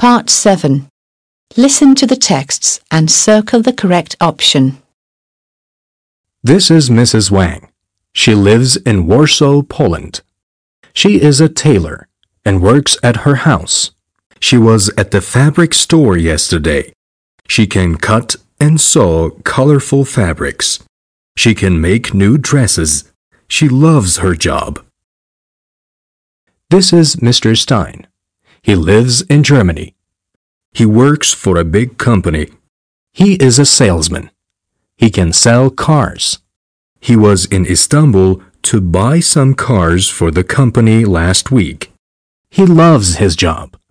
Part 7. Listen to the texts and circle the correct option. This is Mrs. Wang. She lives in Warsaw, Poland. She is a tailor and works at her house. She was at the fabric store yesterday. She can cut and sew colorful fabrics. She can make new dresses. She loves her job. This is Mr. Stein. He lives in Germany. He works for a big company. He is a salesman. He can sell cars. He was in Istanbul to buy some cars for the company last week. He loves his job.